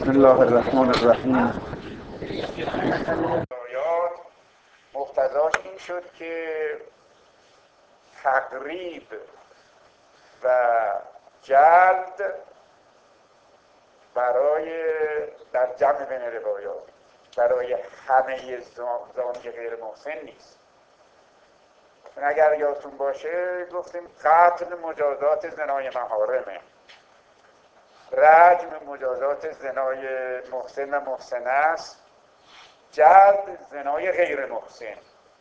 بسم الله الرحمن الرحیم. آیات مقتضاش این شد که تقریب و جلد برای در جمع بین روایات برای همه زانی غیر محسن نیست. اگر یادتون باشه گفتیم قتل مجازات زنای محارمه، رجم مجازات زنای محسن و محسنه است، جلد زنای غیر محسن.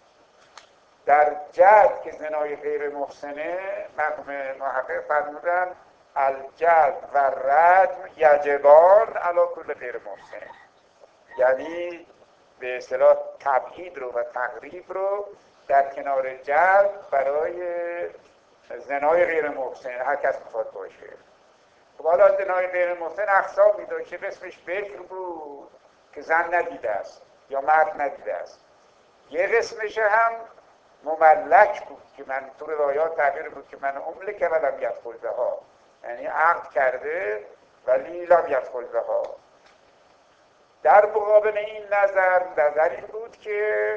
در جلد که زنای غیر محسنه مرحوم محقق فرمودن الجلد و رجم یجبان علی کل غیر محسن، یعنی به اصطلاح تبعید رو و تقریب رو در کنار جلد برای زنای غیر محسن هر کس میخواد باشه. خب حالا زنای غیر محسن اقسامی داشت که قسمش بکر بود که زن ندیده است یا مرد ندیده است، یه قسمش هم مملک بود که من تو روایات تعبیر بود که من املک و لم یدخل بها، یعنی عقد کرده ولی لم یدخل بها. در مقابل این نظر این بود که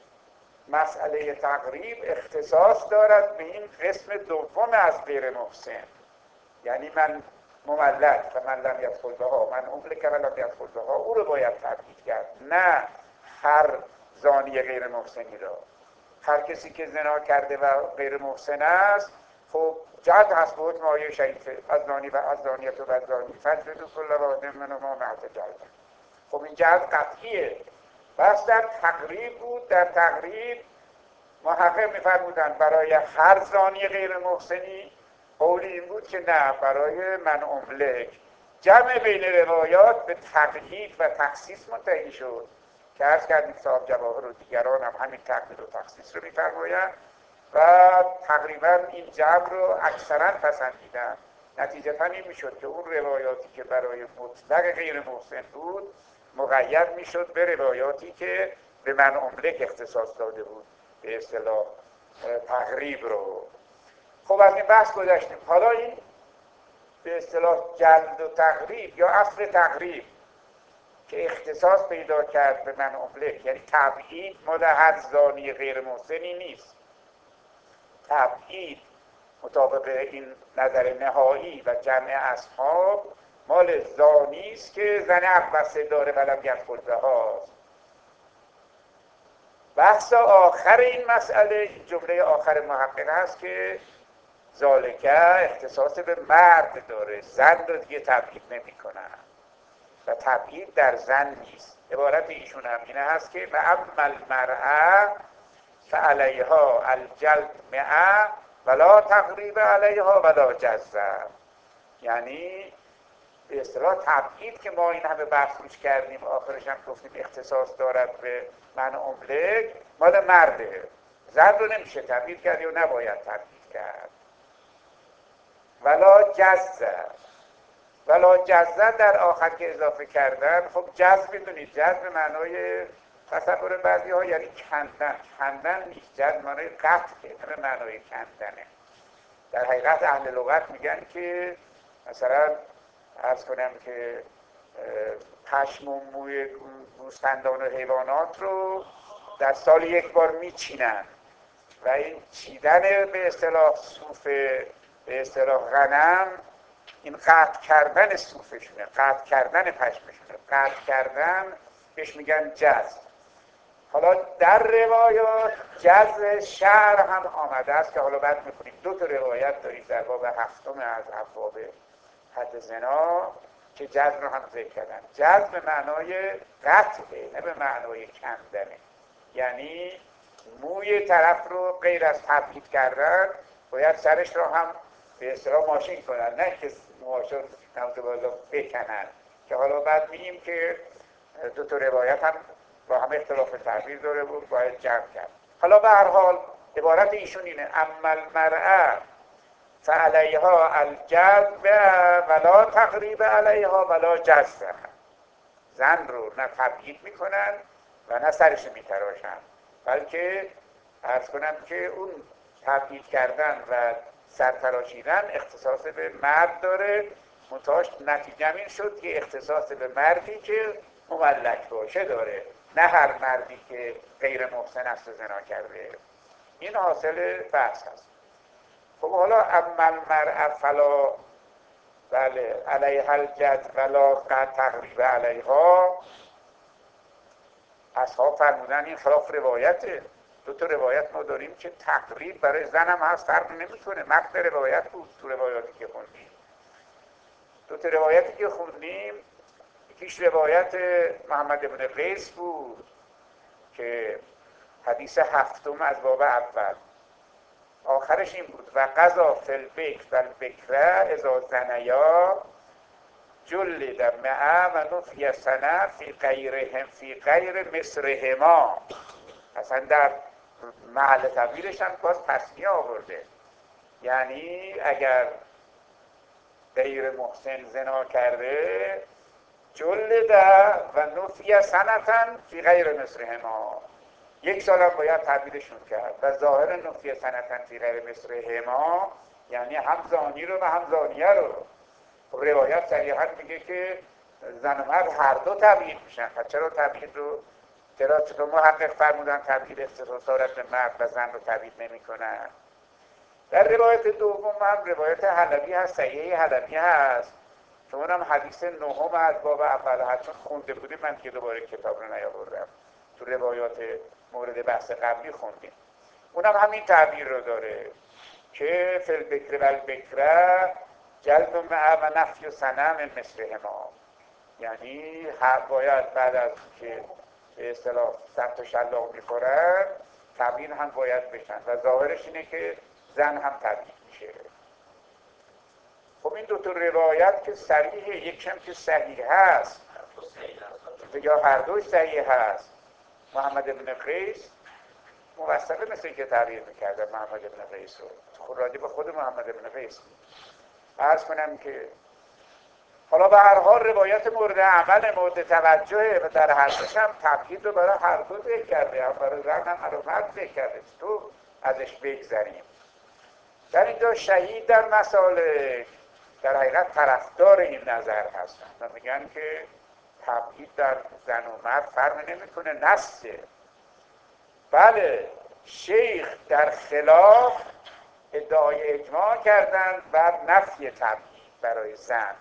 مسئله تقریب اختصاص دارد به این قسم دوم از غیر محسن، یعنی من مملک و من لم یدخل بها، من املک و لم یدخل بها، او رو باید تبعید کرد، نه هر زانی غیر محسنی را. هر کسی که زنا کرده و غیر محسن است خب جلد هست به حکم آیه شریفه از زانی و از زانیت و از زانی فجلدوا کل واحد منهما مئة جلده. خب این جلد قطعیه. بس در تقریب بود. در تقریب محقق می‌فرمودند برای هر زانی غیر محسنی قولی این بود که نه، برای من املک. جمع بین روایات به تقیید و تخصیص منتهی شد که عرض کردیم صاحب جواهر و دیگران هم همین تقیید و تخصیص رو می‌فرمایند و تقریبا این جمع رو اکثرا پسندیدن. نتیجتا این میشد که اون روایاتی که برای مطلق غیر محسن بود مقید میشد به روایاتی که به من املک اختصاص داده بود، به اصطلاح تقریب رو. خب از این بحث گذشتیم. حالا این به اصطلاح جلد و تقریب یا اصل تقریب که اختصاص پیدا کرد به من املک، یعنی تبعید مال هر زانی غیر محسنی نیست. تبعید مطابق این نظر نهایی و جمع اصحاب مال زانی است که زن عقبسه داره ولم یدخل بهاست. بحث آخر این مسئله جمله آخر محقق هست که ذالکه اختصاص به مرد داره، زن رو دیگه تبعید نمی کنن و تبعید در زن نیست. عبارت ایشون هم اینه هست که و اما المرأة فعلیها الجلد 100 ولا تقریب علیها ولا جزا، یعنی به اصطلاح تبعید که ما این همه بحث روش کردیم آخرش هم گفتیم اختصاص دارد به من املک، مال مرده. زن رو نمیشه تبعید کرد یا نباید تبعید کرد. ولا جزا، ولا جزا در آخر که اضافه کردن. خب جز بدونید جز به معنای تصور بعضی ها یعنی کندن نیست، جز معنای قطعه نه به معنای کندنه. در حقیقت اهل لغت میگن که مثلا عرض کنم که پشم و موی گوسفندان و حیوانات رو در سال یک بار میچینن و این چیدن به اصطلاح صوف به اصطلاح غنم این قطع کردن صوفشونه، قطع کردن پشمشونه، قطع کردن بهش میگن جز. حالا در روایات جز شعر هم آمده است که حالا بعد میکنیم دو تا روایت داریم در باب هفتم از ابواب حد زنا که جز رو هم ذکر کردن. جز به معنای قطعه نه به معنای کندنه، یعنی موی طرف رو غیر از تبعید کردن باید سرش رو هم به اصطلاح ماشین کنن، نه که موهاشو بالا بکنن، که حالا بعد میگیم که دو تا روایت هم با هم اختلاف تعبیر داره بود باید جمع کرد. حالا به هر حال عبارت ایشون اینه اما المرأة فعلیها الجلد ولا تقریب علیها ولا جزا. زن رو نه تبعید میکنن و نه سرش میتراشن، بلکه عرض کنم که اون تبعید کردن و سرتراشیدن اختصاص به مرد داره منتهاش نتیجه این شد که اختصاص به مردی که مملک باشه داره، نه هر مردی که غیر محسن است و زنا کرده. این حاصل بحث هست. خب حالا اما المرأة فلا بله علیها الجد ولا تقریب علیها، اصحاب فرمودن این خلاف روایته. دو تا روایت ما داریم که تقریب برای زن هم هست، فرق نمیکنه. متن روایت بود تو روایاتی که خوندیم. دو تا روایتی که خوندیم، یکیش روایت محمد بن قیس بود که حدیث هفتم از باب اول، آخرش این بود: و قضا فی البکر و البکره اذا زنیا جلد معه و نفی سنه فی غیر مصرهما. اصلا در محل تبدیلش هم باز تصمیه آورده، یعنی اگر غیر محسن زنا کرده جلد و نفی سنتن فی غیر مصرهما، 1 سال هم باید تبدیلشون کرد. و ظاهر نفی سنتن فی غیر مصرهما یعنی هم زانی رو و هم زانیه رو. روایت صریحا میگه که زن و مرد هر دو تبعید میشن. پس چرا تبعید رو چطور محقق فرمودن تبعید اختصاص به مرد و زن رو تبعید نمیکنن؟ در روایت دوم هم روایت حلبی هست، صحیح حلبی هست که اونم حدیث نهم از باب اول هست. چون خونده بودیم من که دوباره کتاب رو نیاوردم، تو روایات مورد بحث قبلی خوندیم. اونم همین تعبیر رو داره که فی البکر و البکره جلد معه و نفی سنه من مثلهما، یعنی باید بعد از که به اصطلاح سمت و شلاق میخورن تبیین هم باید بشن و ظاهرش اینه که زن هم تبیین میشه. خب این دو تا روایت که صریحه، یکشم که صحیح هست یا هر دوش صحیح هست. محمد بن قیس موثقه مثل که تعبیر میکرده محمد بن قیس رو، خود راجع به خود محمد بن قیس. عرض کنم که حالا به هر حال روایت مورد عمل مورد توجهه و در هر دوش هم تبعید رو برای هر دو ذکر کرده، هم برای زن هم برای مرد ذکر کرده. تو ازش بگذریم. در اینجا شهید در مسالک در حقیقت طرفدار این نظر هستن و میگن که تبعید در زن و مرد فرق نمیکنه، نسه. بله شیخ در خلاف ادعای اجماع کردن بر نفی تبعید برای زن.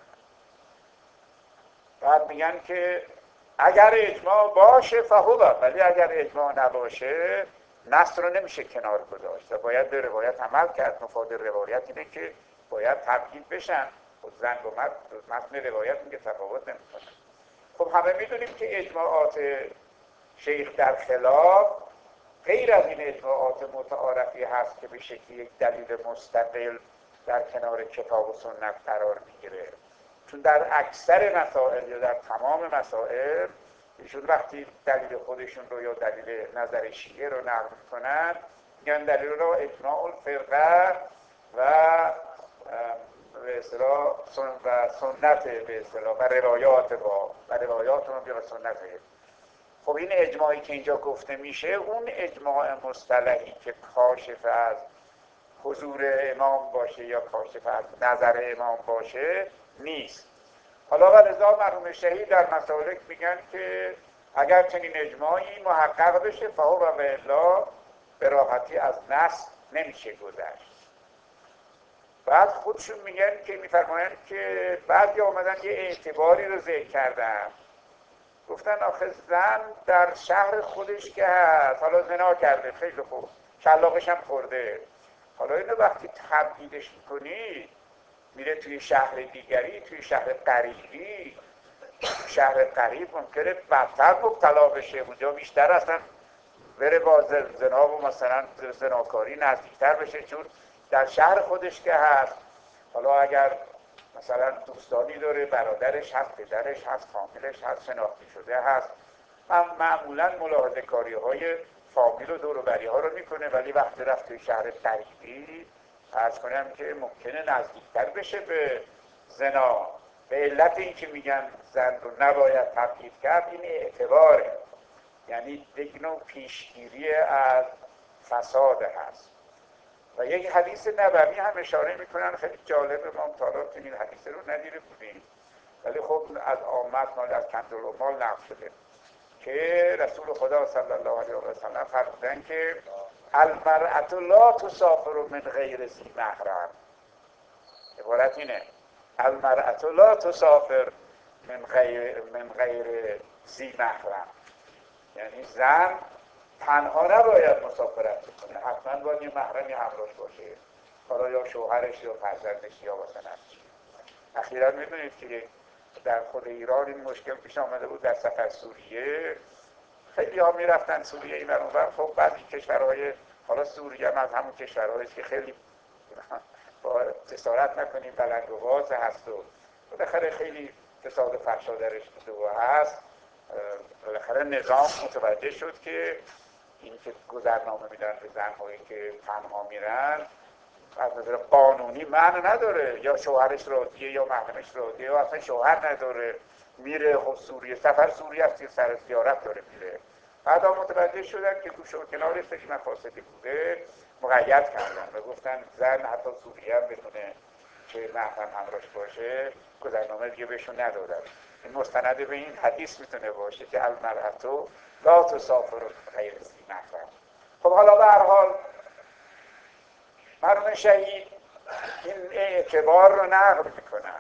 بعد میگن که اگر اجماع باشه فهوبه، ولی اگر اجماع نباشه نص رو نمیشه کنار گذاشت و باید به روایت عمل کرد. مفاد روایت اینه که باید تبعید بشن. خود زن و مرد متن روایت میگه تفاوت نمیکنه. خب همه میدونیم که اجماعات شیخ در خلاف غیر از این اجماعات متعارفی هست که به شکلی یک دلیل مستقل در کنار کتاب و سنت قرار میگیره. چون در اکثر مسائل یا در تمام مسائل ایشون وقتی دلیل خودشون رو یا دلیل نظر شیعه رو نقل میکنن میگن دلیل رو اجماع الفرقه و به اصطلاح سنت به اصطلاح و روایات و روایات رو به سنت. خب این اجماعی که اینجا گفته میشه اون اجماع مصطلحی که کاشف از حضور امام باشه یا کاشف از نظر امام باشه نیست. حالا و رضا مرحوم شهید در مسالک میگن که اگر چنین اجماعی محقق بشه فهو و الا به راحتی از نص نمیشه گذشت. بعد خودشون میگن که میفرمایند که بعضی آمدن یه اعتباری رو ذکر کردن، گفتن آخه زن در شهر خودش که هست، حالا زنا کرده خیلی خوب، شلاقش هم خورده، حالا اینو وقتی تبعیدش میکنی میره توی شهر دیگری، توی شهر قریبی، شهر قریب ممکنه بدتر مبتلا بشه، اونجا بیشتر اصلا بره با زنا و مثلا زناکاری نزدیکتر بشه، چون در شهر خودش که هست. حالا اگر مثلا دوستانی داره، برادرش هست، پدرش هست، فامیلش هست، شناخته شده هست، معمولا ملاحظه کاری های فامیل و دور و بری ها رو میکنه، ولی وقتی رفت توی شهر قریبی عرض کنم که ممکنه نزدیکتر بشه به زنا. به علت این که میگن زن رو نباید تبعید کرد این اعتباره، یعنی یک نوع پیشگیری از فساد هست. و یک حدیث نبوی هم اشاره میکنن خیلی جالبه، ما تا این حدیث رو ندیده بودیم ولی خب از آمد مال از کنز‌العمال نقل شده که رسول خدا صلی الله علیه و سلم فرمودن که المرأة لا تسافر من غیر ذی محرم. عبارت اینه المرأة لا تسافر من غیر ذی محرم، یعنی زن تنها نباید مسافرت بکنه، حتما باید یه محرمی همراهش باشه، حالا یا شوهرش یا فرزندش یا مثلا. اخیرا میدونید که در خود ایران این مشکل پیش آمده بود در سفر سوریه، خیلی ها میرفتن سوریه این اونور. خب بعضی کشورهای، حالا سوریه هم از همون کشورهایی که خیلی با جسارت نکنیم بلند و باز هست و بالاخره خیلی فساد و فحشا درش بوده و هست. بالاخره نظام متوجه شد که این که گذرنامه میدن به زنهایی که تنها میرن از نظر قانونی معنی نداره، یا شوهرش راضیه یا محرمش راضیه یا اصلا شوهر نداره، میره خب سوریه، سفر سوریه است، سر زیارت داره میره. بعدا متوجه شدن که گوشه و کنارش مفاسدی بوده، مقید کردن و گفتن زن حتی سوریه هم بدونه که محرم همراهش باشه گذرنامه دیگه بهشون ندادن. این مستند به این حدیث میتونه باشه که المرأة لا تسافر غیر ذی محرم. خب حالا به هر حال مرحوم شهید این اعتبار رو نقل میکنن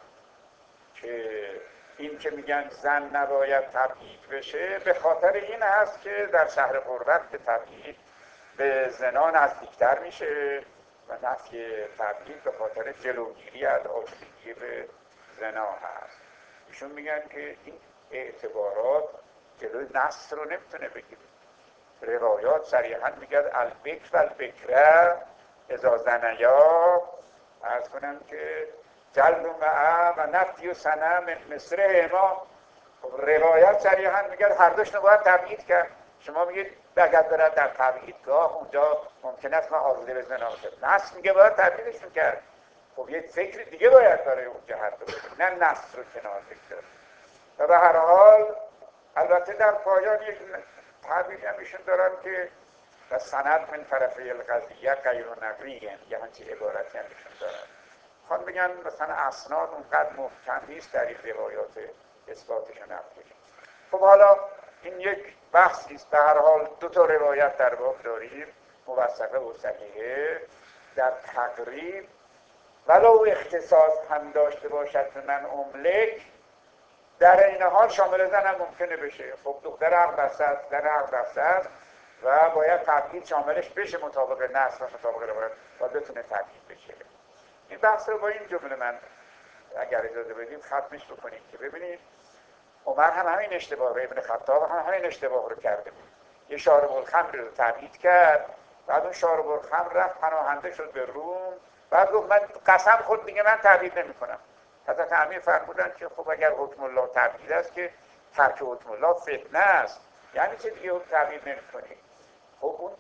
که این که میگن زن نباید تبعید بشه به خاطر این هست که در شهر غربت به تبعید به زنا نزدیکتر میشه و نفی تبعید به خاطر جلوگیری از آشفتگی به زنا هست. ایشون میگن که این اعتبارات جلوی نصر رو نمیتونه بگیره. روایات صریحا میگن البکر و البکره اذا زنیا، عرض کنم که جلد و معه و نفی و سنه من مصره ما. روایات صریحا میگن هر دوشون رو باید تبعید کرد. شما میگید اگر برد در تبعیدگاه اونجا ممکن است من آزاده به زنا شد، نصر میگه باید تبعیدشون کرد. خب یک فکر دیگه باید برای اون جهت بکنید، نه نصر رو کنار بگذارید. و به هر حال البته در پایان یک تعبیری هم ایشون دارن که و سند من طرفه القضیه غیر نقلیه، یه همچین عبارتی هم ایشون دارن. خواهد بگن مثلا اسناد اونقدر محکم نیست در این روایات اثباتشون نفیشون. خب حالا این یک بحثی است. به هر حال دو تا روایت در باب داریم، موثقه و صحیحه. در تقریب ولو اختصاص هم داشته باشد به من املک، در این حال شامل زن هم ممکنه بشه. خب دختر عقل بسته است، زن عقل بسته است و باید تبعید شاملش بشه مطابق نص و مطابق روایت و بتونه تبعید بشه. این بحث رو با این جمله من اگر اجازه بدید ختمش بکنیم که ببینید عمر هم همین اشتباه، ابن خطاب هم همین اشتباه رو کرده بود. یه شارب الخمر رو تبعید کرد، بعد اون شارب الخمر رفت پناهنده شد به روم، بعد گفت من قسم خود دیگه من تبعید نمی‌کنم. حضرت امیر فرمودن که خب اگر حکم الله تبعید است که ترک حکم الله فتنه است، یعنی چه دیگه تبعید نمی‌کنی؟ خب اون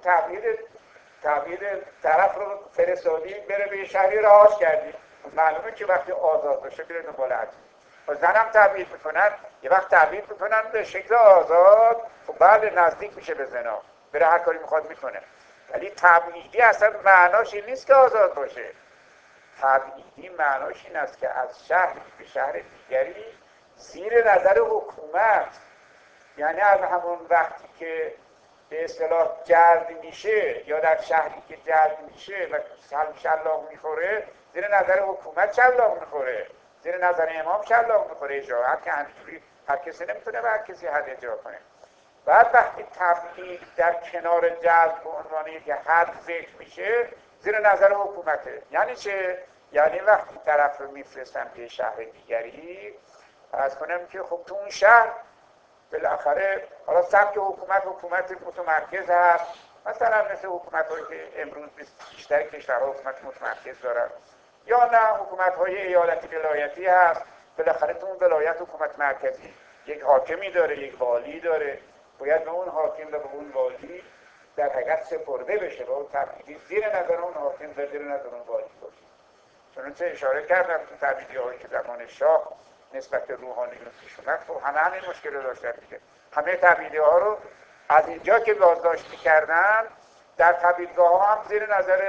تعبیر طرف رو فرستادی بره به شهری رهاش کردی، معلومه که وقتی آزاد بشه بره دنبال حج. و زنم تعبیر میکنن، یه وقت تعبیر میکنن به شکل آزاد، خب بله نزدیک میشه به زنا، بره هر کاری میخواد میکنه. ولی تبعیدی اصلا معناش این نیست که آزاد باشه. تبعیدی معناش این است که از شهر به شهر دیگری زیر نظر حکومت، یعنی از همون وقتی که به اصطلاح جلد میشه یا در شهری که جلد میشه و شلاق میخوره زیر نظر حکومت شلاق میخوره، زیر نظر امام شلاق میخوره اجراعات که همینجوری هر کسی نمیتونه به هر کسی حد اجرا کنه. بعد وقتی تبعید در کنار جلد به عنوان یک حد ذکر میشه زیر نظر حکومته. یعنی چه؟ یعنی وقتی طرف رو میفرستم به شهر دیگری، عرض کنم که خب تو اون شهر بالاخره حالا سبک حکومت متمرکز هست، مثلا مثل حکومت‌هایی که امروز بیشتر کشورها حکومت متمرکز دارن، یا نه حکومت‌های ایالتی ولایتی هست. بالاخره تو اون ولایت حکومت مرکزی یک حاکمی داره، یک والی داره، باید به اون حاکم و به اون والی در حقیقت سپرده بشه و اون تبعیدی زیر نظر اون حاکم و زیر نظر اون والی باشه. چنانچه اشاره کردم تو تبعیدی‌هایی که زمان شاه نسبت به روحانیون پیش اومد، خب همین مشکل رو داشتن دیگه. همه تبعیدی‌ها رو از اینجا که بازداشت می‌کردن در تبعیدگاه ها هم زیر نظر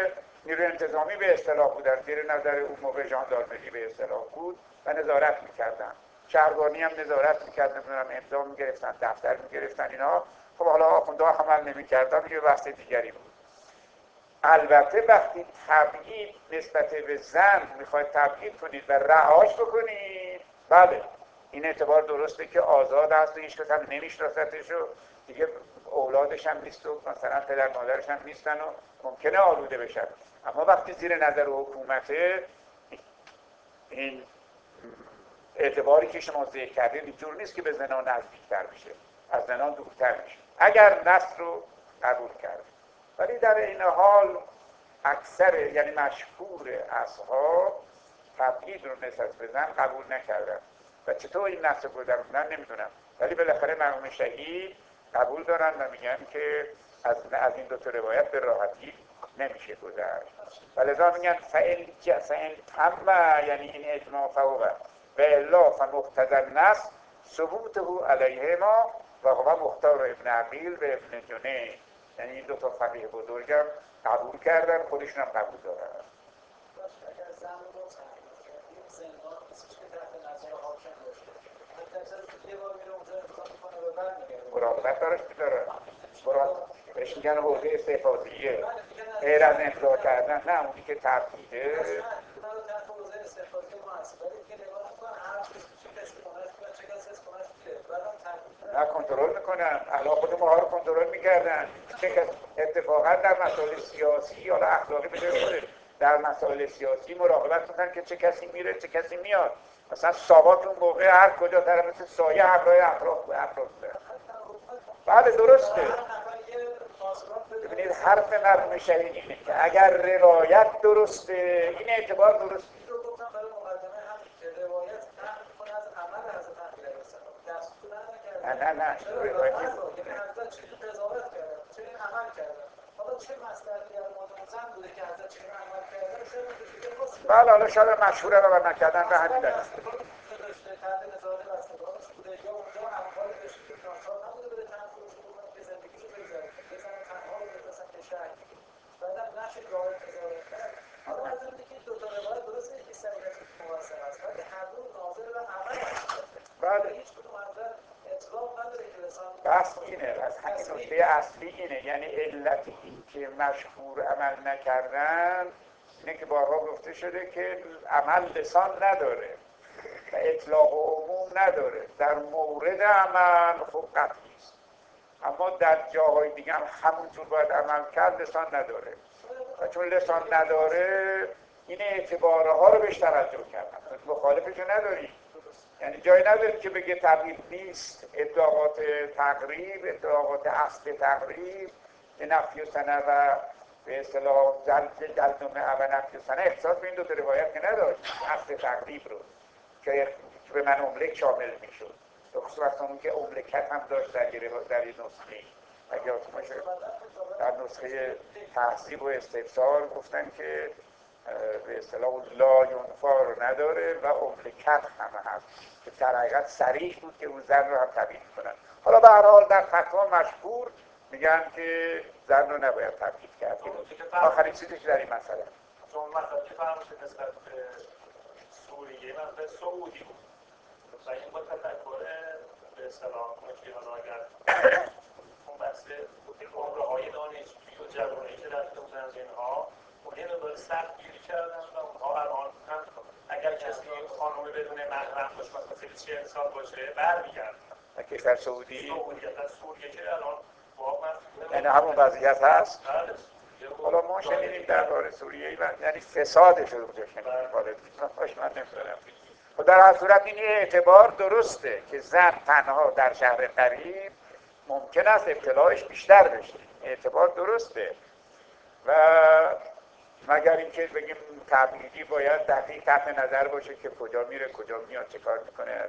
نیروی انتظامی به اصطلاح بودن، زیر نظر اون موقع ژاندارمری به اصطلاح بود و نظارت میکردن. شهربانی هم نظارت میکردن، نمیدونم امضا میگرفتن، دفتر میگرفتن اینا. خب حالا آخونده عمل نمیکردن، یه بحث دیگری بود. البته وقتی تبعید نسبت به زن میخواید تبعید کنید و رهاش بکنید، بله این اعتبار درسته که آزاد هست و هیچ کس هم نمیشناستش و دیگه اولادش هم نیست و مثلا پدر مادرش هم نیستن و ممکنه آلوده بشن. اما وقتی زیر نظر حکومته، این اعتباری که شما ذکر کردید اینجور نیست که به زنان نزدیکتر بشه، از زنان دورتر میشه اگر نص رو قبول کرد. ولی در این حال اکثر یعنی مشهور اصحاب تبعید رو نسبت به زن قبول نکردن و چطور این نص رو گذروندن نمیدونم، ولی بالاخره مرحوم شهید قبول دارن و میگن که از این دو تا روایت به راحتی نمیشه گذشت. ولذا میگن فإن تم، یعنی این اجماع فوقه و الا فمقتضی النص ثبوته علیهما و هو مختار ابن عقیل و ابن جنید. یعنی این دو تا فقیه بزرگم قبول کردن، خودشون هم قبول دارن. اگر زن رو این زندان نیستش که تحت نظر حاکم باشه، حتی یه بار میره اونجا انتخاب میکنه و برمیگرده، مراقبت دارش میداره، بهش میگن حوزه استحفاظیه، غیر از امضا کردن، نه اونی که تبعیده اصلا اونا رو تحت حوزه استحفاظی ما هست، ولی دیگه نگاه میکنن هر چه کسی خونهش میاد، چه کسی از خونهش میره، بعدم تحقیق نه کنترل میکنن. الان خود ما رو کنترل میکردن، چه کس اتفاقا در مسائل سیاسی یا اخلاقی بده، در مسائل سیاسی مراقبت میکنن که چه کسی میره چه کسی میاد. مثلا ساواک اون موقع هر کجا طرف مثل سایه همراه افراد بوده. بله درسته. ببینید حرف مرحوم شهید اینه که اگر روایت درسته این اعتبار درسته. رو گفتم برای مقدمه همین که روایت نقل میکنه از عمل حضرت امیر علیه السلام، دستور نکردن. نه چرا روایت یعنی حضرت چه قضاوت کردن، چه عمل کردن. حالا چه مصلحتی در مورد زن بوده که حضرت چه عمل کردن، شاید دیگه خاصی. بله حالا شاید مشهوره رو نکردن به همین دلیل. داشته تحت نظارت بستگانش بوده یا اونجا اموال داشته که ناچار نبوده بده تن فروش بکنه که زندگیشو بگذره، بزنه تنها رو مثلا به شهر، بعدم نشه راه قضاوت کرد. حالا از اینکه که دو تا روایت درسته که صحیح موثق است، ولی هر دو ناظر به عمل است. بله هیچ کدوم حضرت اطلاق نداره که لسان بحث اینه، از همین نکته اصلی اینه، یعنی علتی این که مشهور عمل نکردن اینه که بارها گفته شده که عمل لسان نداره و اطلاق و عموم نداره. در مورد عمل خب قطعی است، اما در جاهای دیگه هم همونجور باید عمل کرد، لسان نداره و چون لسان نداره این اعتباره ها رو بهش توجه کردن. مخالفشو نداری، یعنی جایی نداره که بگه تقریب نیست، اطلاقات تقریب، اطلاقات اصل تقریب که نفی و سنه و به اصطلاح جلدومه و نفی و سنه احساس به این دو روایت که نداشت اصل تقریب رو که به من املک شامل میشد، خصوصا اون که املکت هم داشت در یه نسخه، اگه یادتون باشه در نسخه تحصیب و استفسار گفتن که به اصطلاح لا ینفا رو نداره و املکت هم هست که در حقیقت صریح بود که اون زن رو هم تبیین کنن. حالا به هر حال در فتوا مشهور میگن که زن رو نباید تبیین کرد. آخرین چیزی که در این مسئله شما مثلا که فرمودید نسبت به سوریه و به سعودی بود و این با تفکر به اصطلاح که حالا اگر اون بحث عمره‌های دانشجویی و جوانی که رفته بودن از اینها اون یه مقدار سخت گیری کردن و اونها الان هم اگر کسی خانومه بدون محرم باشه مثلا 40 سال باشه برمیگردن و کشور سعودی در سوریه که الان یعنی همون وضعیت هست. بله. حالا ما شنیدیم درباره سوریه یعنی فسادش رو اونجا شنیدیم، من نمیدونم. و در هر صورت این اعتبار درسته که زن تنها در شهر قریب ممکن است ابتلاعش بیشتر بشه، اعتبار درسته و مگر اینکه بگیم تبعیدی باید دقیق تحت نظر باشه که کجا میره کجا میاد چه کار میکنه.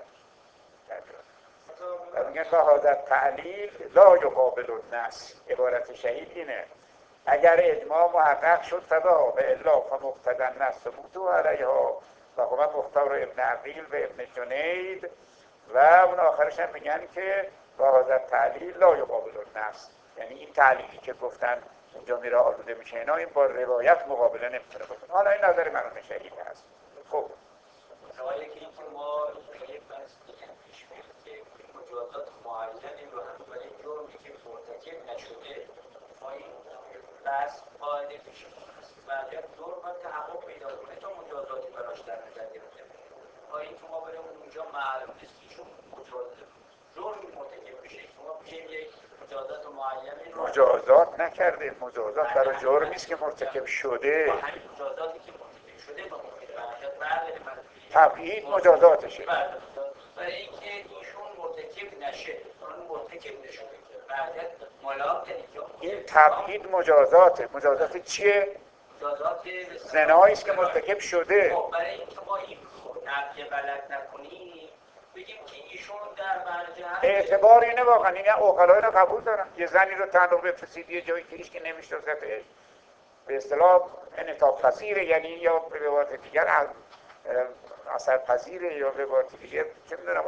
و میگن با حاضر تعلیل لا یقابل النص، عبارت شهید اینه اگر اجماع محقق شد فبا و الا فمقتضی النص ثبوته علیها و هو مختار ابن عقیل و ابن جنید و اون آخرش هم میگن که با حاضر تعلیل لا یقابل النص، یعنی این تعلیلی که گفتن اونجا میره آلوده میشه اینا، این با روایت مقابله نمیتونه بکنه. حالا این نظر مرحوم شهید هست. خب سوالی که اینکه ما یک بحث دیگه پیش میاد که مجازات معینی رو هم برای جرمی که مرتکب نشده ما این بحث قاعده پیش میاد. بعد جرم باید تحقق پیدا کنه تا مجازاتی براش در نظر گرفته بشه. تا اینکه ما بریم اونجا معلوم نیست که چون جرمی مرتکب بشه شما میگیم یک مجازات معینی رو مجازات نکرده، مجازات برای جرمی است که مرتکب شده. با همین مجازاتی که مرتکب شده با تبعید مجازاتشه. برای اینکه ایشون مرتکب نشه، اون مرتکب نشده که بعد ملاق این تبعید مجازاته. مجازات چیه؟ مجازات زنایی است که مرتکب شده. برای اینکه ما این رو نقیه بلد نکنیم بگیم که ایشون در مرجع اعتبار اینه واقعا، این عقلا اینو قبول دارن. یه زنی رو تعلق بفرستید یه جایی که هیچ که نمیشناستش، به اصطلاح انعطاف پذیره، یعنی یا به عبارت دیگر اثر پذیره، یا به عبارت دیگر چه میدونم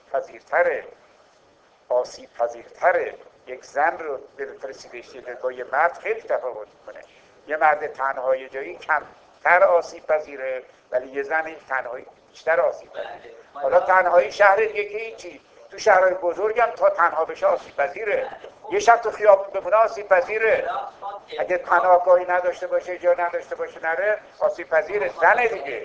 آسیب پذیرتره. یک زن رو بفرستیدش با یه مرد خیلی تفاوت کنه. یه مرد تنهای جایی کمتر آسیب پذیره، ولی یه زن این تنهایی بیشتر آسیب پذیره. حالا تنهایی شهر یکی هیچی، تو شهرهای بزرگ هم تا تنها بشه آسیب پذیره. یه شب تو خیابون بمونه آسیب پذیره. اگه پناهگاهی نداشته باشه، جا نداشته باشه نره، آسیب پذیره. زنه دیگه.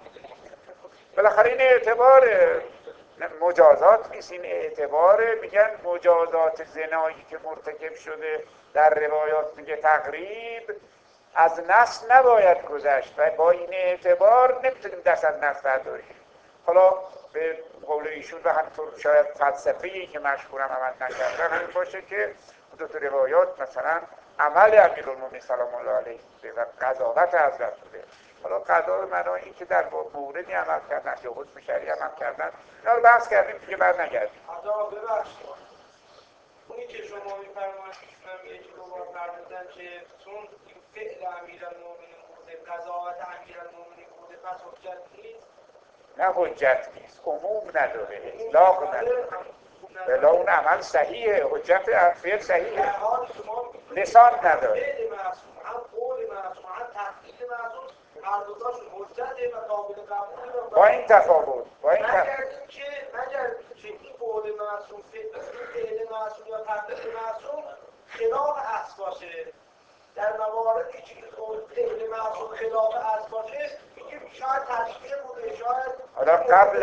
بالاخره این اعتباره، مجازات نیست، این اعتباره. میگن مجازات زنایی که مرتکب شده در روایات میگه تقریب از نص نباید گذشت و با این اعتبار نمیتونیم دست از نص برداریم. حالا به قول ایشون و همینطور شاید فلسفه‌ای که مشهورم عمل نکردن همین باشه که دو تا روایات مثلا عمل امیرالمومنین سلام الله علیه و قضاوت حضرت بوده. حالا قضا به معنای این که در موردی عمل کردن یا حکم شرعی عمل کردن، اینا رو بحث کردیم دیگه بعد نگردیم. حالا ببخشید اونی که شما می‌فرمایید من یکی رو فرمودن که چون این فعل امیرالمومنین بوده، قضاوت امیرالمومنین بوده، پس حجت نیست. نه حجت نیست، عموم نداره، اطلاق نداره. بلا اون عمل صحیحه، حجت فعل صحیحه، لسان نداره. فعل معصوم، هم قول معصوم، هم تحقیق معصوم، هر دوتاشون حجته و قابل قبوله. با این تفاوت، مگر اینکه این قول معصوم، فعل معصوم یا تحقیق معصوم خلاف اصل باشه. در مواردی که فعل معصوم خلاف اصل باشه میگیم شاید تشریع بوده، شاید حالا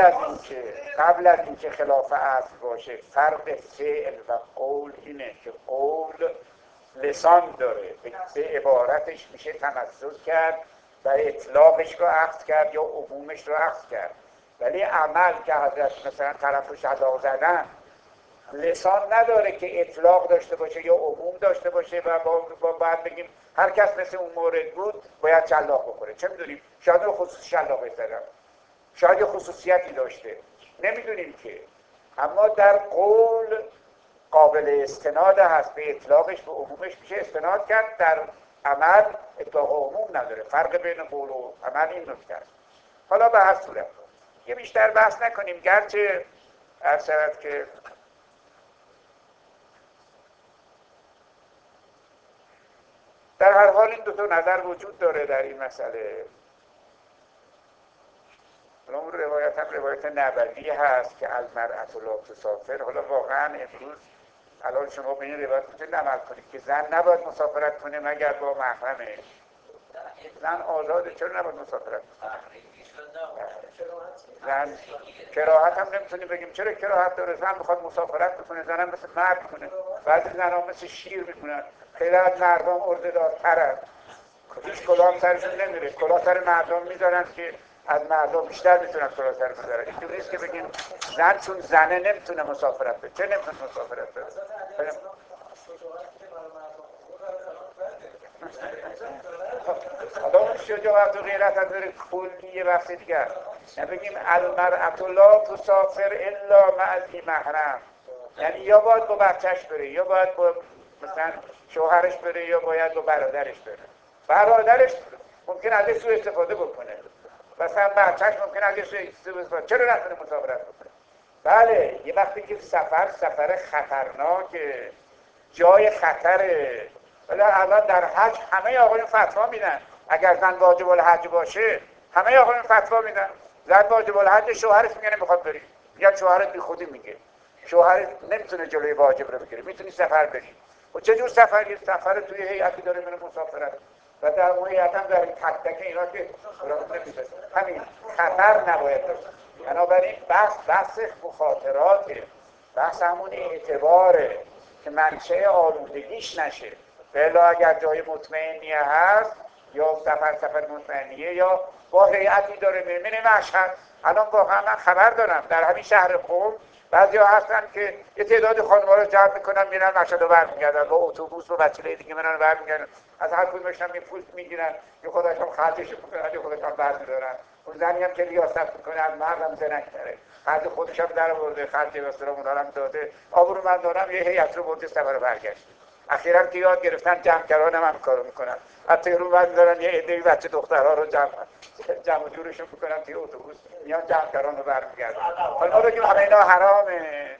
قبل از اینکه خلاف اصل باشه، فرق فعل و قول اینه که قول لسان داره، به عبارتش میشه تمسک کرد و اطلاقش رو اخذ کرد یا عمومش رو اخذ کرد. ولی عمل که حضرت مثلا طرف رو شدا زدن لسان نداره که اطلاق داشته باشه یا عموم داشته باشه و باید بگیم هر کس مثل اون مورد بود باید شلاق بخوره. چه میدونیم؟ شاید رو خصوص شلاق زدن، شاید یه خصوصیتی داشته، نمیدونیم که. اما در قول قابل استناد هست، به اطلاقش به عمومش میشه استناد کرد. در عمل اطلاق و عموم نداره. فرق بین قول و عمل این نکته است. حالا به هر صورت یه بیشتر بحث نکنیم، گرچه عرض شود که در هر حال این دو تا نظر وجود داره در این مسئله. اون روایت هم روایت نبوی هست که المرأة لا تسافر. حالا واقعا امروز الان شما به این روایت میتونید عمل کنید که زن نباید مسافرت کنه مگر با محرمه. زن آزاده، چرا نباید مسافرت کنه؟ زن کراهت هم نمیتونیم بگیم چرا کراهت داره. زن میخواد مسافرت بکنه، زن هم مثل مرد کنه. بعضی زن ها مثل شیر میکنن، خیلی از مردم عرضه‌دارترن، هیچ کلاه سرشون نمیره. کلاه سر مردم میذارن که از مردم بیشتر میتونن کلاه سر بذارن. اینجوری نیست که بگیم زن چون زنه نمیتونه مسافرت بره. چه نمیتونه مسافرت بره؟ حالا اون شجاعت و غیرت از داره کلی یه بحث دیگر. نبگیم المرأة لا تسافر الا مع ذی محرم، یعنی یا باید با بچهش بره، یا باید با مثلا شوهرش بره، یا باید با برادرش بره. برادرش ممکن ازش سوء استفاده بکنه، مثلا بچهش ممکن ازش سوء استفاده بکنه، چرا نتونه مسافرت بکنه؟ بله، یه وقتی که سفر خطرناکه، جای خطره ولی الان در حج همه آقایون فتوا میدن اگر زن واجب الحج باشه همه آقایون فتوا میدن زن واجب الحج شوهرش میگه نمیخواد بری میگن شوهرت بی خودی میگه شوهر نمیتونه جلوی واجب رو بگیره میتونی سفر بری و چه جور سفری سفر توی هیئتی داره میره مسافرت و در اون هیئت هم در تک تک اینا که همین خطر نباید داشت بنابراین بحث مخاطراته بحث همون اعتباره که منشأ آلودگیش نشه بلا اگر جای مطمئنی هست یا سفر مطمئنیه یا با هیئتی داره میره مشهد الان واقعا من خبر دارم در همین شهر قم بعضیا هستن که یه تعداد خانم‌ها رو جمع میکنن میرن مشهد رو برمیگردن با اتوبوس و بچه‌های دیگه میرن برمیگردن از هر کدومش هم پول میگیرن یه خودشون خرجش میکنن یه خودشون برمیدارن اون زنی هم که ریاست میکنه از مردم زنک‌تره خرج خودش هم در آورده خرج واسه اونها هم داده آبرومندانم یه هیئت رو برده سفر برگشت اخیراً که یاد گرفتن جمع‌گران هم کارو میکنن از تهران برمی‌دارن یه عده بچه دخترها رو جمع جورشون میکنن توی اتوبوس میان جمع‌گران رو برمیگردن حالا ما بگیم همه اینا حرامه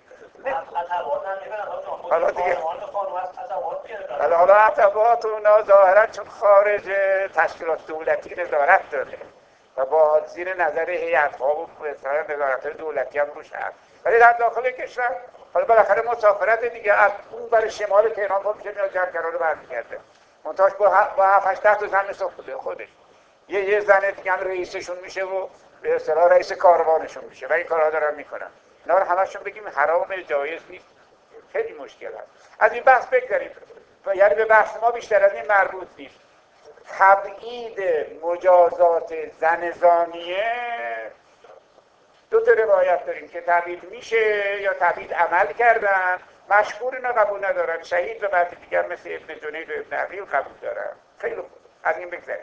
حالا دیگه حالا عطبات اونا ظاهرا چون خارج تشکیلات دولتی نظارت داره و با زیر نظر هیئت‌ها و نظارت دولتی هم روش هست ولی در داخل کشور حالا بالاخره مسافرت دیگه از اون برای شمال تهران با میشه میاد جمع‌گران رو برمیگرده منتهاش با 7-8 تا زن مثل خودش یه زن دیگه هم رئیسشون میشه و به اصطلاح رئیس کاروانشون میشه و این کارها دارن میکنن اینا رو همشون بگیم حرام جایز نیست خیلی مشکل هست از این بحث بگذاریم یعنی به بحث ما بیشتر از این مربوط نیست تبعید مجازات زن زانیه دو تا روایت داریم که تبعید میشه یا تبعید عمل کردن مشهور اینا قبول ندارن شهید و بعضی دیگر مثل ابن جنید و ابن عقیل قبول دارن خیلی خوب از این بگذاریم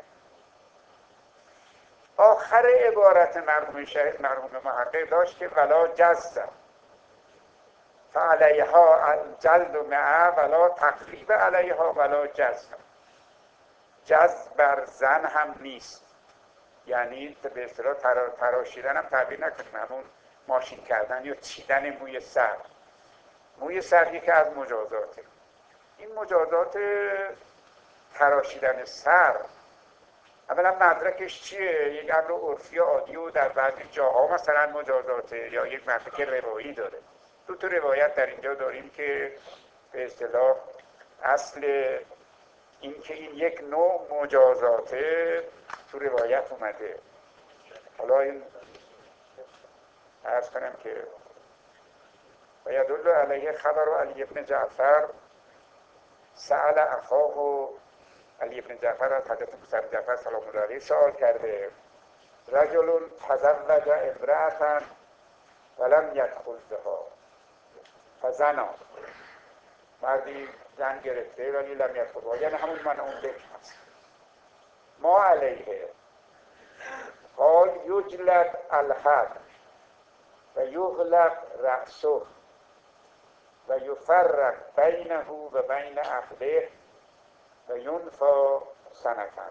آخر عبارت مرحوم شهید مرحوم محقق داشت که ولا جز فعلیها جلد و معه ولا تقریب علیها ولا جز بر زن هم نیست یعنی به اصطلاح تراشیدن هم تعبیر نکنیم همون ماشین کردن یا چیدن موی سر یکی از مجازاته این مجازات تراشیدن سر اولا مدرکش چیه؟ یک امر عرفی عادی و در بعضی جاها مثلا مجازاته یا یک مدرک روایی داره دو تا روایت در اینجا داریم که به اصطلاح اصل این که این یک نوع مجازاته تو روایت اومده حالا این عرض کنم که و یدل علیه خبر علی ابن جعفر سأل اخاه و علی ابن جعفر از حضرت موسی جعفر سلام الله علیه سوال کرده رجل تزوج امرأة ولم یدخل بها فزنا مردی زن گرفته ولی لم یدخل بها یعنی همون من اون بکر هست ما علیه قال یجلد الحد و یغلق رأسه و یفرق بینه و بین اهله و ینفا سنتن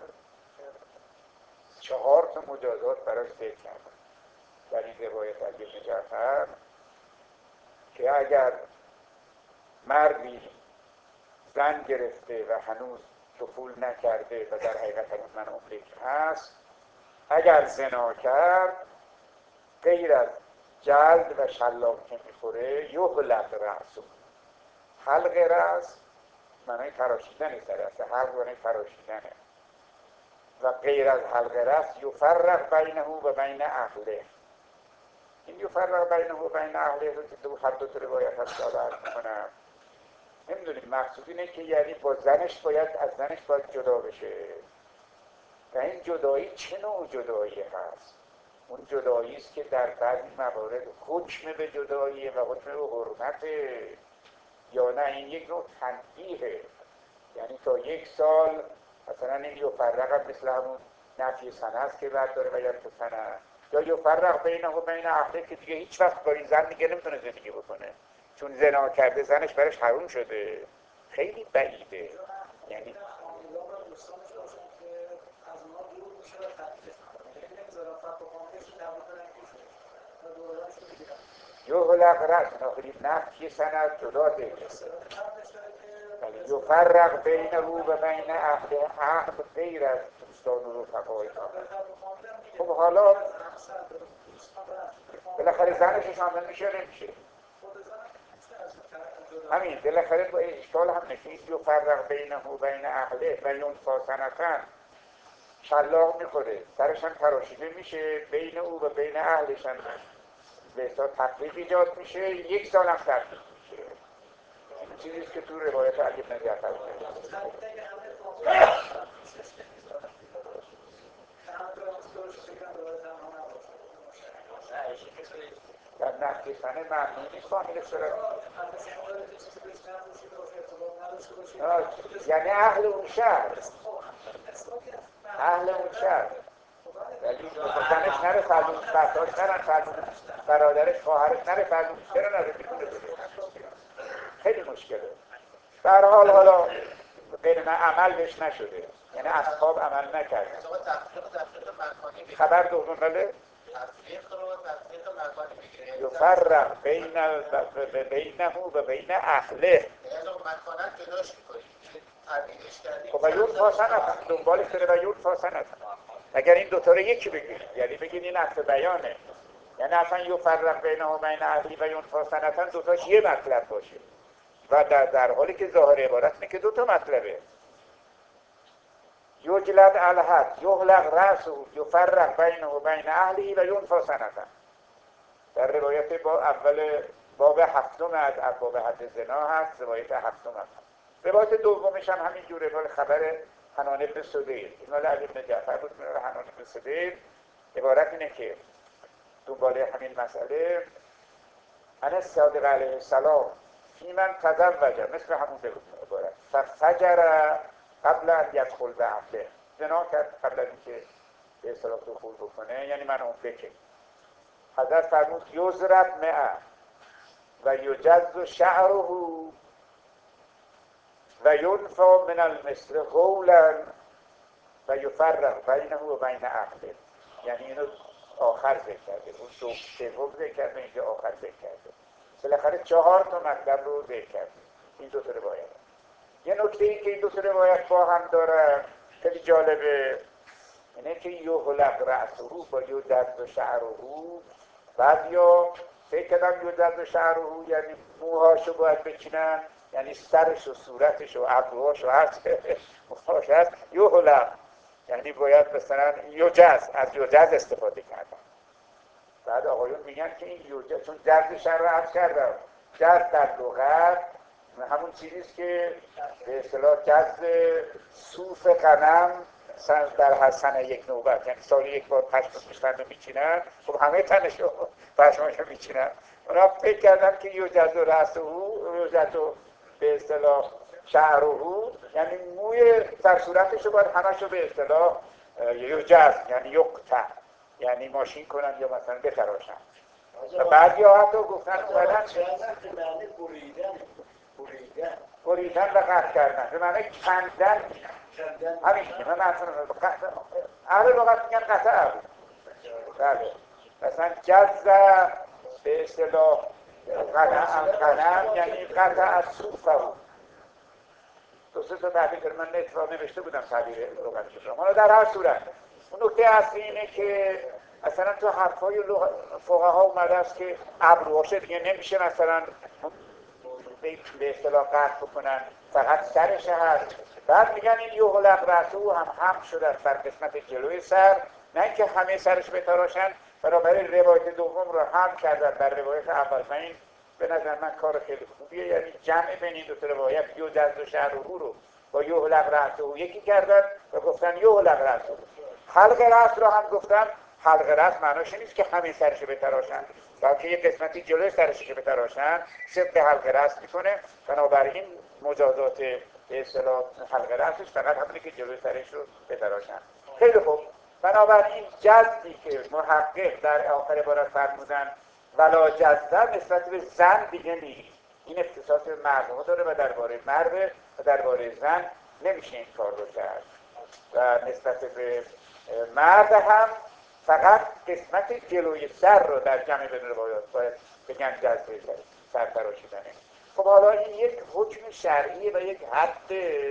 4 تا مجازات براش ذکر کردن در این روایت علی بن جعفر که اگر مردی زن گرفته و هنوز دخول نکرده و در حقیقت هنوز من اون بکر هست اگر زنا کرد غیر از جلد و شلاق که میخوره یغلق رأسه حلق رأس معنی تراشیدن سر است حلق معنی تراشیدنه و غیر از حلق رأس یفرق بینه و بین اهله این یفرق بینه و بین اهله رو که هر دو تا روایت هست که عرض میکنم نمیدونیم مقصود اینه که یعنی با زنش از زنش باید جدا بشه و این جدایی چه نوع جدایی هست اون جدایی است که در بعضی موارد حکم به جدایی و حکم به حرمت یا نه این یک نوع تنبیهه یعنی تا 1 سال مثلا این یفرق هم مثل همون نفی سنه است که بعد داره باید تو سنه یا یفرق بینه و بین اهله که دیگه هیچ وقت با این زن دیگه نمیتونه زندگی بکنه چون زنا کرده زنش برش حروم شده خیلی بعیده یعنی یغلق رأس نفی سنه جدا دیگه یفرق بینه و بین اهل عقل غیر از دوستان و رفقای خب حالا بالاخره زنش شامل میشه نمیشه همین بالاخره با اشکال هم نشید یفرق بینه و بین اهله و ینفی سنتن شلاق میخوره سرش هم تراشیده میشه بین او و بین اهلش هم به حساب تفریق ایجاد میشه 1 سال هم تفریق میشه این چیزیست که تو روایت علی بن جعفر در نحکیسانه ممنون نیست فامیل سرک یعنی اهل اون شهر اهل اون شهر ولی زنش نره فردون فتاش نرن فردون برادرش خواهرش نره فردون چرا نره میتونه بده خیلی مشکله در حالا غیر من عمل بهش نشده یعنی اصحاب عمل نکردن خبر دوم بله یفرق بینه و بین اهله خب و ینفی سنتن دنبالش داره و ینفی سنتن اگر این دوتا رو یکی بگیرید یعنی بگید این عطف بیانه یعنی اصلا یفرق بینه و بین اهله و ینفی سنتن دوتاش یه مطلب باشه و در حالی که ظاهر عبارت اینه که دوتا مطلبه یجلد الحد یحلق رأسه یفرق بینه و بین اهله و ینفی سنتن در روایت با اول باب 7 از ابواب حد زنا هست روایت 7 هست روایت دومش هم همین جوره مال خبر حنان بن سدیر این مال علی بن جعفر بود مال حنان بن سدیر عبارت اینه که دنبال همین مسئله انا صادق علیه السلام فی من تزوج مثل همون عبارت ففجر قبل ان یدخل به اهله زنا کرد قبل از اینکه به اصطلاح دخول بکنه یعنی من اون بکن حضرت فرمود یضرب معه و یجز شعره و ینفی من المصر قولا و یفرق بینه و بین اهله یعنی اینو آخر ذکر کرده اون دوم ذکر کرده اینجا آخر ذکر کرده بالاخره 4 تا مطلب رو ذکر کرده این دو تا روایت یه نکته ای که این دو تا روایت با هم داره خیلی جالبه اینه که یحلق رأسه با یجز شعره بعد یا فکر کردم یجز شعره یعنی موهاشو باید بچینن یعنی سرش و صورتش و ابروهاش و هر موهاش هست یحلق یعنی باید مثلا یجز از یجز استفاده کردن بعد آقایون میگن که این یجز چون جزش رو عرض کردم جز در لغت همون چیزیست که به اصطلاح جز صوف غنم در هر سنه یک نوبت یعنی سالی یک بار پشمش رو میچینن خب همه تنشو پشمش رو میچینن اونا فکر کردن که یجز رأسه یجز به اصطلاح شعره یعنی موی در صورتش رو باید همشو به اصطلاح یجز یعنی یقطع یعنی ماشین کنن یا مثلا بتراشن و بعضی ها حتی گفتن اومدن بریدن و قطع کردن به معنی کندن همین من اهل لغت میگن قطع بله مثلا جز به اصطلاح غنم یعنی قطع از صوفه 2-3 تا تعبیر در من نوشته بودم تعبیر لغتش رو حالا در هر صورت اون نکته اصلی اینه که مثلا تو حرفای فقها اومده است که ابروهاشه دیگه نمیشه مثلا به اصطلاح قطع بکنن فقط سرش هست بعد میگن این یحلق رأسه هم شده است بر قسمت جلوی سر نه اینکه همه سرش بتراشن بنابراین روایت دوم رو هم کردن بر روایت اول و این به نظر من کار خیلی خوبیه یعنی جمع بین این دو تا روایت یجز شعره رو با یحلق رأسه یکی کردن و گفتن یحلق رأسه حلق رأس رو هم گفتن حلق رأس معناش نیست که همه سرش بتراشن بلکه یه قسمتی جلوی سرش بتراشن صرف به حلق رأس میکنه بنابراین مجازات به اصطلاح حلق رأسش فقط همونی که جلوی سرش رو بتراشن خیلی خوب بنابراین جزی که محقق در آخر عبارت فرمودن ولا جزه نسبت به زن دیگه نیست این اختصاص مردها داره و درباره مرد و درباره زن نمیشه این کار رو کرد و نسبت به مرد هم فقط قسمت جلوی سر رو در جمع بین روایات باید بگن جزه سر تراشیدنه خب حالا این یک حکم شرعی و یک حد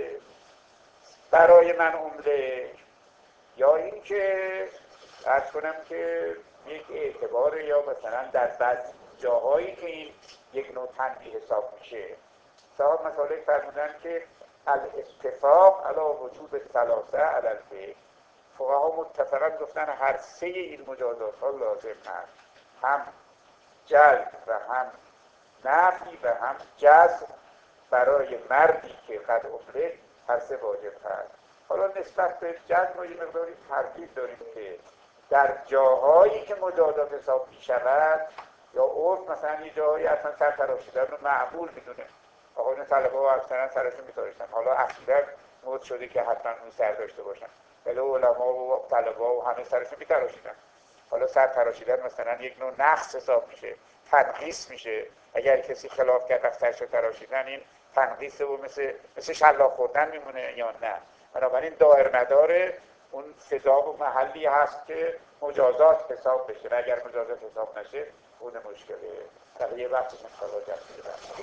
برای من عمده، یا این که عرض کنم که یک اعتبار، یا مثلا در بعض جاهایی که این یک نوع تنبیه حساب میشه. صاحب مسائل فرمودن که الاتفاق علی وجوب ثلاثه علی الفعل، فقها متفقا گفتن هر سه این مجازات ها لازم هست، هم جلب و هم نفی و هم جذب برای مردی که قد عمره هر سه واجب هست. حالا نسبت به جذب ما یه مقداری تردید داریم که در جاهایی که مجازات حساب می شود یا عرف مثلا یه جاهایی اصلا سر تراشیدن رو معمول میدونه. آقا این طلبه ها اکثرا سرشون میتارشتن، حالا اخیراً مد شده که حتما اون سر داشته باشن، ولی علما و طلبه ها و همه سرشون میتراشیدن. حالا سر تراشیدن مثلا یک نوع نقص حساب میشه، تنقیص میشه. اگر کسی خلاف کرد از سرش تراشیدن، این تنقیصه و مثل شلاق خوردن میمونه یا نه. بنابراین دایر نداره، اون فضا و محلی هست که مجازات حساب بشه و اگر مجازات حساب نشه اون مشکله. در یه وقتش انشاءالله جمع